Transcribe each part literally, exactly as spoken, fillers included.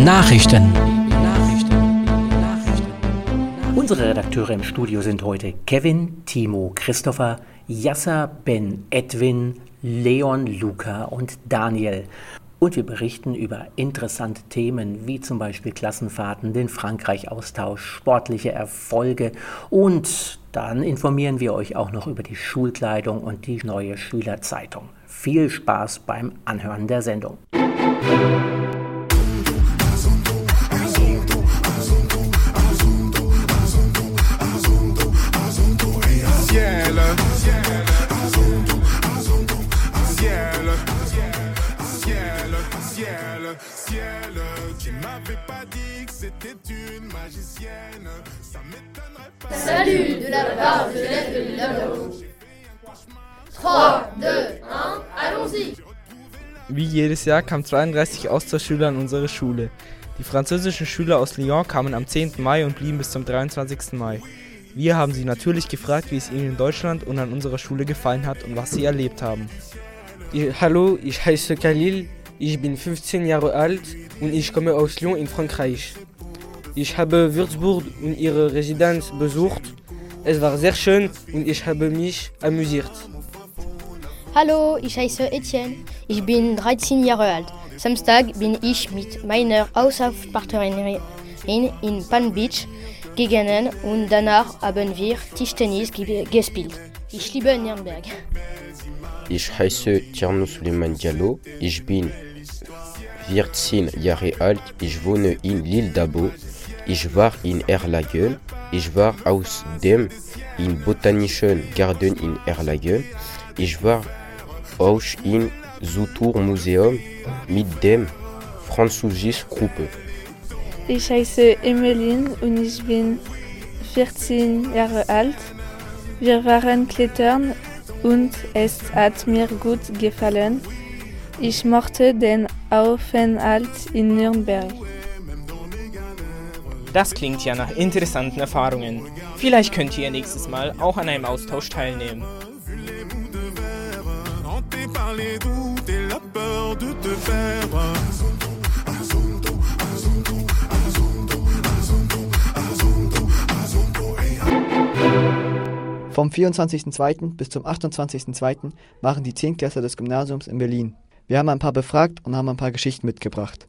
Nachrichten. Unsere Redakteure im Studio sind heute Kevin, Timo, Christopher, Yasser, Ben, Edwin, Leon, Luca und Daniel. Und wir berichten über interessante Themen wie zum Beispiel Klassenfahrten, den Frankreich-Austausch, sportliche Erfolge und dann informieren wir euch auch noch über die Schulkleidung und die neue Schülerzeitung. Viel Spaß beim Anhören der Sendung. Salut de la part de l'être de l'amour. trois, deux, eins, allons-y! Wie jedes Jahr kamen zweiunddreißig Austauschschüler an unsere Schule. Die französischen Schüler aus Lyon kamen am zehnten Mai und blieben bis zum dreiundzwanzigsten Mai. Wir haben sie natürlich gefragt, wie es ihnen in Deutschland und an unserer Schule gefallen hat und was sie erlebt haben. Hallo, ich heiße Khalil, ich bin fünfzehn Jahre alt und ich komme aus Lyon in Frankreich. Ich habe Würzburg und ihre Residenz besucht. Es war sehr schön und ich habe mich amüsiert. Hallo, ich heiße Etienne. Ich bin dreizehn Jahre alt. Samstag bin ich mit meiner Austauschpartnerin in Palm Beach gegangen und danach haben wir Tischtennis gespielt. Ich liebe Nürnberg. Ich heiße Tierno Suleiman Diallo. Ich bin vierzehn Jahre alt. Ich wohne in L'Île d'Abo. Ich war in Erlangen. Ich war außerdem im Botanischen Garten in Erlangen. Ich war auch im Zoetour-Museum mit der französischen Gruppe. Ich heiße Emmeline und ich bin vierzehn Jahre alt. Wir waren klettern und es hat mir gut gefallen. Ich mochte den Aufenthalt in Nürnberg. Das klingt ja nach interessanten Erfahrungen. Vielleicht könnt ihr nächstes Mal auch an einem Austausch teilnehmen. Vom vierundzwanzigsten zweiten bis zum achtundzwanzigsten zweiten waren die Zehntklässler des Gymnasiums in Berlin. Wir haben ein paar befragt und haben ein paar Geschichten mitgebracht.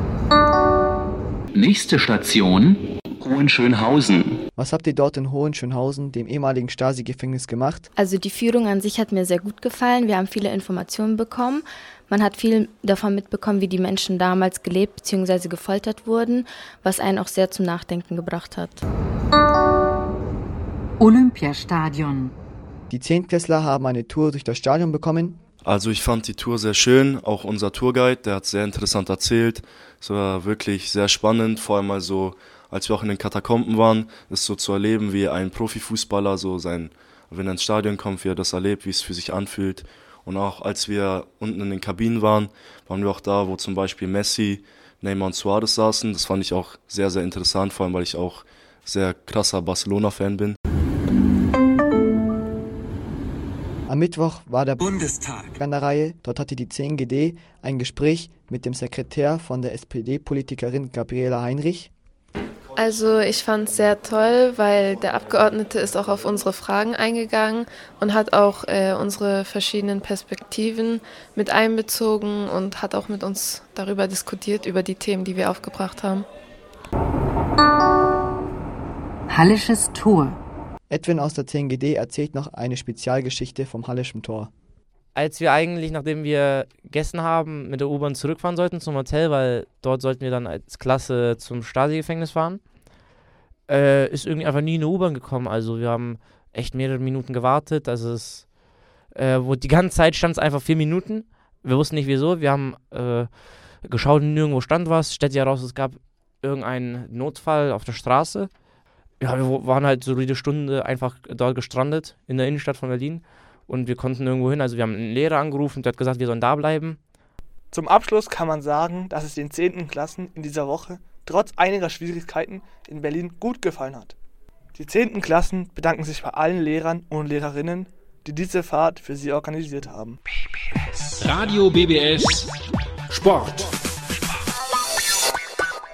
Nächste Station, Hohenschönhausen. Was habt ihr dort in Hohenschönhausen, dem ehemaligen Stasi-Gefängnis, gemacht? Also die Führung an sich hat mir sehr gut gefallen. Wir haben viele Informationen bekommen. Man hat viel davon mitbekommen, wie die Menschen damals gelebt bzw. gefoltert wurden, was einen auch sehr zum Nachdenken gebracht hat. Olympiastadion. Die Zehntklässler haben eine Tour durch das Stadion bekommen. Also ich fand die Tour sehr schön, auch unser Tourguide, der hat sehr interessant erzählt. Es war wirklich sehr spannend, vor allem also, als wir auch in den Katakomben waren, das so zu erleben, wie ein Profifußballer so sein, wenn er ins Stadion kommt, wie er das erlebt, wie es für sich anfühlt. Und auch als wir unten in den Kabinen waren, waren wir auch da, wo zum Beispiel Messi, Neymar und Suarez saßen. Das fand ich auch sehr, sehr interessant, vor allem weil ich auch sehr krasser Barcelona-Fan bin. Am Mittwoch war der Bundestag an der Reihe. Dort hatte die zehn G D ein Gespräch mit dem Sekretär von der S P D-Politikerin Gabriela Heinrich. Also ich fand es sehr toll, weil der Abgeordnete ist auch auf unsere Fragen eingegangen und hat auch äh, unsere verschiedenen Perspektiven mit einbezogen und hat auch mit uns darüber diskutiert, über die Themen, die wir aufgebracht haben. Hallisches Tor. Edwin aus der zehn G D erzählt noch eine Spezialgeschichte vom Hallischen Tor. Als wir eigentlich, nachdem wir gegessen haben, mit der U-Bahn zurückfahren sollten zum Hotel, weil dort sollten wir dann als Klasse zum Stasi-Gefängnis fahren, äh, ist irgendwie einfach nie eine U-Bahn gekommen. Also wir haben echt mehrere Minuten gewartet. Also es, äh, wo die ganze Zeit stand es einfach vier Minuten. Wir wussten nicht wieso. Wir haben äh, geschaut, nirgendwo stand was. Stellt sich heraus, es gab irgendeinen Notfall auf der Straße. Ja, wir waren halt so jede Stunde einfach dort gestrandet in der Innenstadt von Berlin und wir konnten nirgendwo hin. Also wir haben einen Lehrer angerufen, der hat gesagt, wir sollen da bleiben. Zum Abschluss kann man sagen, dass es den zehnten Klassen in dieser Woche trotz einiger Schwierigkeiten in Berlin gut gefallen hat. Die zehnten Klassen bedanken sich bei allen Lehrern und Lehrerinnen, die diese Fahrt für sie organisiert haben. B B S. Radio B B S Sport.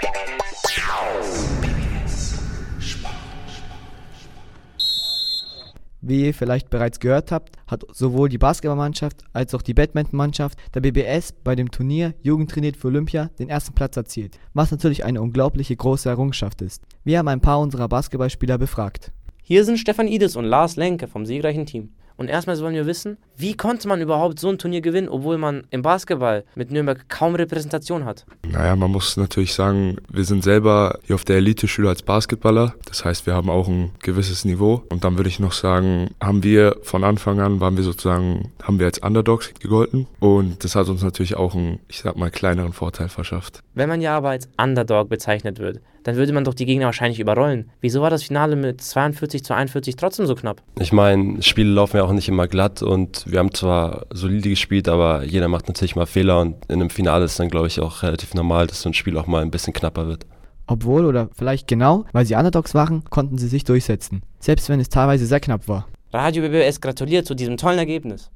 Wie ihr vielleicht bereits gehört habt, hat sowohl die Basketballmannschaft als auch die Badmintonmannschaft der B B S bei dem Turnier Jugend trainiert für Olympia den ersten Platz erzielt, was natürlich eine unglaubliche große Errungenschaft ist. Wir haben ein paar unserer Basketballspieler befragt. Hier sind Stefan Idis und Lars Lenke vom siegreichen Team. Und erstmal wollen wir wissen, wie konnte man überhaupt so ein Turnier gewinnen, obwohl man im Basketball mit Nürnberg kaum Repräsentation hat? Naja, man muss natürlich sagen, wir sind selber hier auf der Elite-Schule als Basketballer. Das heißt, wir haben auch ein gewisses Niveau. Und dann würde ich noch sagen, haben wir von Anfang an, waren wir sozusagen, haben wir als Underdogs gegolten. Und das hat uns natürlich auch einen, ich sag mal, kleineren Vorteil verschafft. Wenn man ja aber als Underdog bezeichnet wird, dann würde man doch die Gegner wahrscheinlich überrollen. Wieso war das Finale mit zweiundvierzig zu einundvierzig trotzdem so knapp? Ich meine, Spiele laufen ja auch nicht immer glatt und wir haben zwar solide gespielt, aber jeder macht natürlich mal Fehler und in einem Finale ist dann, glaube ich, auch relativ normal, dass so ein Spiel auch mal ein bisschen knapper wird. Obwohl oder vielleicht genau, weil sie Underdogs waren, konnten sie sich durchsetzen, selbst wenn es teilweise sehr knapp war. Radio B B S gratuliert zu diesem tollen Ergebnis.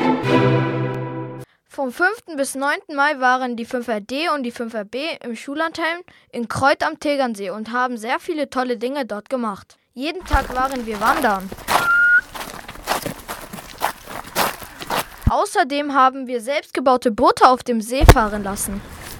Vom fünften bis neunten Mai waren die Fünfer D und die Fünfer B im Schullandheim in Kreuth am Tegernsee und haben sehr viele tolle Dinge dort gemacht. Jeden Tag waren wir wandern. Außerdem haben wir selbstgebaute Boote auf dem See fahren lassen.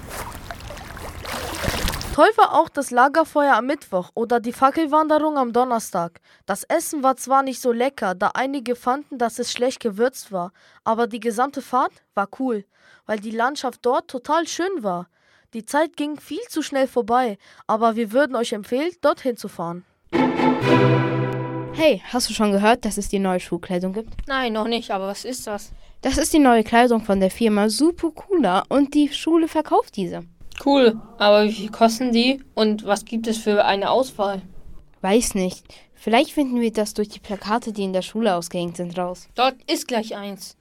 Toll war auch das Lagerfeuer am Mittwoch oder die Fackelwanderung am Donnerstag. Das Essen war zwar nicht so lecker, da einige fanden, dass es schlecht gewürzt war, aber die gesamte Fahrt war cool, weil die Landschaft dort total schön war. Die Zeit ging viel zu schnell vorbei, aber wir würden euch empfehlen, dorthin zu fahren. Hey, hast du schon gehört, dass es die neue Schulkleidung gibt? Nein, noch nicht, aber was ist das? Das ist die neue Kleidung von der Firma Super Cooler und die Schule verkauft diese. Cool, aber wie viel kosten die und was gibt es für eine Auswahl? Weiß nicht. Vielleicht finden wir das durch die Plakate, die in der Schule ausgehängt sind, raus. Dort ist gleich eins.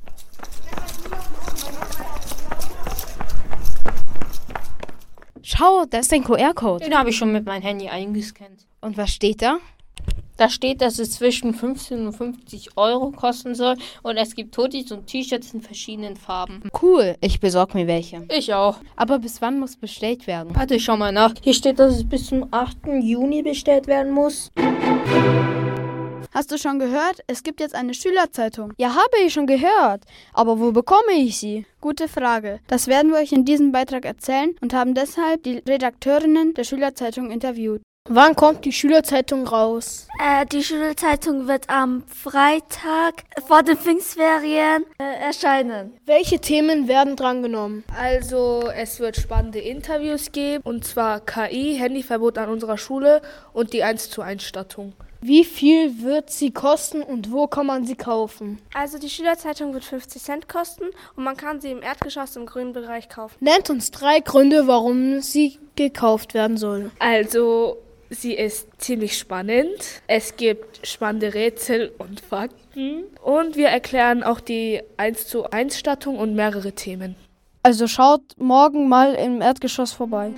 Schau, da ist ein Q R-Code. Den habe ich schon mit meinem Handy eingescannt. Und was steht da? Da steht, dass es zwischen fünfzehn und fünfzig Euro kosten soll und es gibt Hoodies und T-Shirts in verschiedenen Farben. Cool, ich besorge mir welche. Ich auch. Aber bis wann muss bestellt werden? Warte, ich schau mal nach. Hier steht, dass es bis zum achten Juni bestellt werden muss. Hast du schon gehört? Es gibt jetzt eine Schülerzeitung. Ja, habe ich schon gehört. Aber wo bekomme ich sie? Gute Frage. Das werden wir euch in diesem Beitrag erzählen und haben deshalb die Redakteurinnen der Schülerzeitung interviewt. Wann kommt die Schülerzeitung raus? Äh, die Schülerzeitung wird am Freitag vor den Pfingstferien äh, erscheinen. Welche Themen werden drangenommen? Also, es wird spannende Interviews geben, und zwar K I, Handyverbot an unserer Schule und die eins zu eins Stattung. Wie viel wird sie kosten und wo kann man sie kaufen? Also die Schülerzeitung wird fünfzig Cent kosten und man kann sie im Erdgeschoss im grünen Bereich kaufen. Nennt uns drei Gründe, warum sie gekauft werden soll. Also, sie ist ziemlich spannend. Es gibt spannende Rätsel und Fakten. Und wir erklären auch die eins zu eins Stattung und mehrere Themen. Also schaut morgen mal im Erdgeschoss vorbei.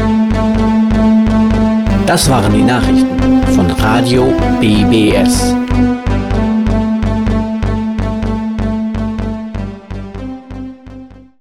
Das waren die Nachrichten von Radio B B S.